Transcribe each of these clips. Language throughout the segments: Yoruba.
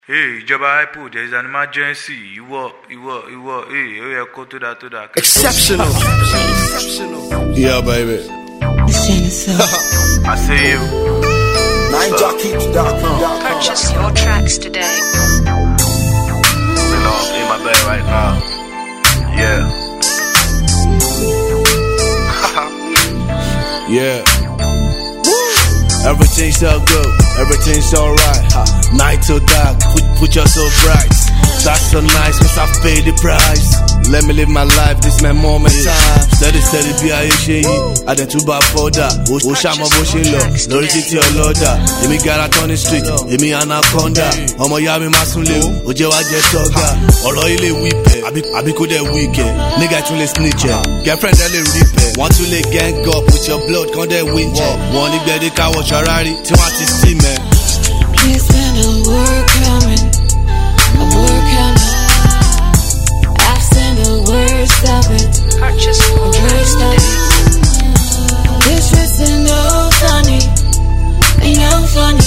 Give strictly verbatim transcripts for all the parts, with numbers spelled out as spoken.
Hey, ìjọba Ipo, there is an emergency. Ìwọ, ìwọ, ìwọ, hey, ó yẹ kó tó dáa tó dáa. Exceptional. Exceptional. Yeah, baby. It's Genesis. I see you. nine jockey dot com. Purchase your tracks today. You know, I'm in my bed right now. Yeah. Yeah. Everything's so good, everything's alright. Night till dark, put, put you so bright. That's so nice, cause I've paid the price. Let me live my life, this my moment time. Steady, steady, be a shey. I done too bad for that. O shama bo she lo, lórí títí ọlọ́dà. Èmi gara turn the street, èmi anaconda. Ọmọ ya mi ma sunle o, ó jẹ́ wá jẹ́ tọ́gà. Ọ̀rọ̀ ilé wípẹ̀, àbí kó dẹ̀ wíkẹ̀. Nigga tún lè snitch ẹ̀, girlfriend ẹ̀ lè rípẹ̀. Wọ́n tún lè gang up with your blood, kan dẹ̀ wíjẹ̀. Wọ́n ní gbẹ̀dẹ̀ káwọ̀ ṣọ́rárí, tí wọ́n ti sí mẹ́. It's been a work coming, a work coming. I've seen the worst of it, purchase the worst of it. This isn't no funny, ain't no funny.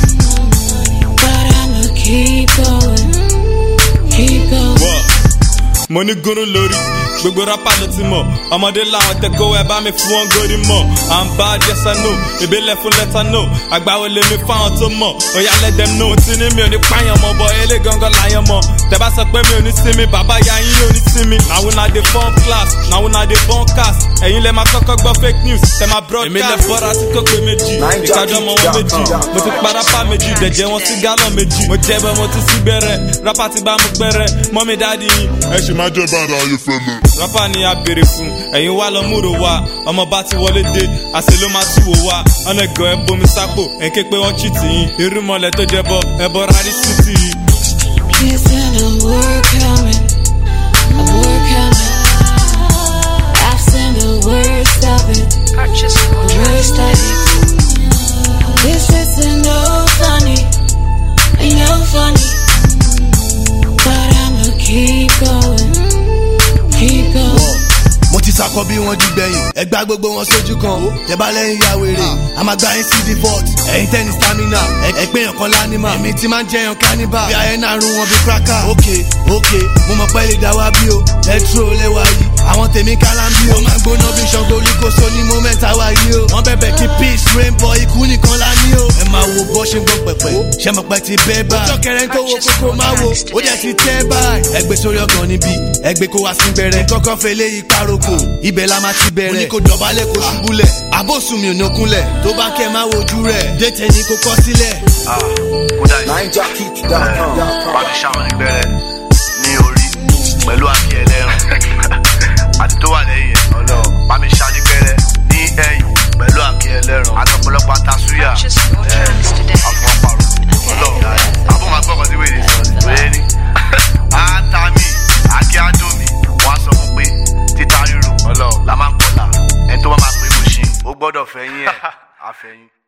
But I'ma keep going, keep going. What? Money guru lórí, gbogbo rapper ló ti mọ̀. Ọmọdé làwọn tẹ́kọ̀ ẹ̀ bá mi fún wọn gòrí mọ̀. I'm bad, yes I know. Ìbílẹ̀ fún lẹ́tà no. Àgbáwo lè mi fáwọn tó mọ̀. Oya let them know. Tí ní mi ò ní pààyàn mọ̀, bọ̀ ilé gangan láyàn mọ̀. Tẹ́ bá sọ pé mi ò ní sinmi, bàbá ya yín ò ní sinmi. Now una dey form class, now una dey born cast. Ẹ̀yin lẹ máa kọ́kọ́ gbọ́ fake news, tẹ́ máa broadcast. Èmi lẹ fọ́ra sí kókó méjì. Ìtajọ́ mọ wọn méjì. Mo ti pa rapper méjì, dẹ̀jẹ̀ wọn sí gálọ̀ méjì. Mo jẹ́ bẹ́ mo ti sí gbẹ̀rẹ̀. Rapper ti bá mi gbẹ̀rẹ̀. Mọ́mí dáàdi yín. Ẹ ṣì máa jẹ́ bàrà ayé fẹ́ mi. Rapper ni a béèrè fún, ẹ̀yin wá lọ múrò wá. Ọmọ bá ti wọlé dé, àṣẹ ló máa tú wò wá. Ọ̀nà ẹ̀gọ́ ẹ bomi sápò, ẹ̀ ké pé wọ́n chìtì yín. Irúmọlẹ̀ tó jẹ bọ, ẹ bọ rárí títì yìí. It's been a work coming, a work coming. I've seen the worst of it, purchase the worst of it. This isn't no funny, ain't no funny. But I'ma keep going, keep going. Mo ti sakọ bí wọ́n jí gbẹ̀yìn, ẹgbà gbogbo wọn sójú kan. Tẹ́bá lẹ́yìn ya wèrè, a máa gba yín sí the vault. Ẹ̀yin tẹ́ni stamina, ẹgbẹ́ yàn kan lánìmá. Èmi ti máa ń jẹyàn cannibal, bí ayé náà rún wọn bí cracker. Ok, ok, mo mọ̀ pé lè dá wá bí o, petro lẹ́wà yìí. Àwọn tèmi kálámbí o, máa gbóná bí Ṣàngó Olúkòso ní moment àwa yìí o. Wọ́n bẹ̀bẹ̀ kí peace rainbow ikú nìkan lá ní o. Ẹ máa wo bọ́ ṣe ń gbọ́ pẹ̀pẹ̀, ṣé mo pẹ́ ti bẹ́ẹ̀ bá. Ọjọ́ kẹrẹ́ tó wo kókó máa wo, ó jẹ́ ti tẹ́ báyìí. Ẹgbẹ́ sórí ọkàn níbí, ẹgbẹ́ kó wá sí gbẹrẹ. Kọ́kọ́ fẹ́ lé ìparoko, ibẹ̀ la máa ti bẹ̀rẹ̀. Mo ní kó dọ̀bálẹ̀ kó ṣubúlẹ̀. Àbòsùn mi ò ní okúnlẹ̀, tó bá kẹ́ máa wojú rẹ̀. Dẹ́tẹ̀ ni kò kọ́ sílẹ̀. Kódà yìí, bá mi ṣàwọn nígbẹ̀rẹ̀ ní orí pẹ̀lú àbí ẹlẹ́ran. Àti tó wà lẹ́yìn ẹ̀, ọlọ́ọ̀ bá mi ṣá nígbẹ̀rẹ̀ ní ẹ̀yìn pẹ̀lú àbí ẹlẹ́ran. Àti ọ̀pọ̀lọpọ̀ àtàsúyà, àfọwọ́pàrọ̀. Ọlọ́ọ̀ àbọ̀ máa gbọ́kàn sí wèrè sọ̀rọ̀ wẹ́ẹ́ ní. Àtàmì, àkí àdómi, wọ́n á sọ fún pé títa ríru ọlọ́ọ̀ la máa ń kọ́là. Ẹni tó bá máa pè é bó ṣe, ó gbọ́dọ̀ fẹ́yìn ẹ̀ àfẹ́yìn.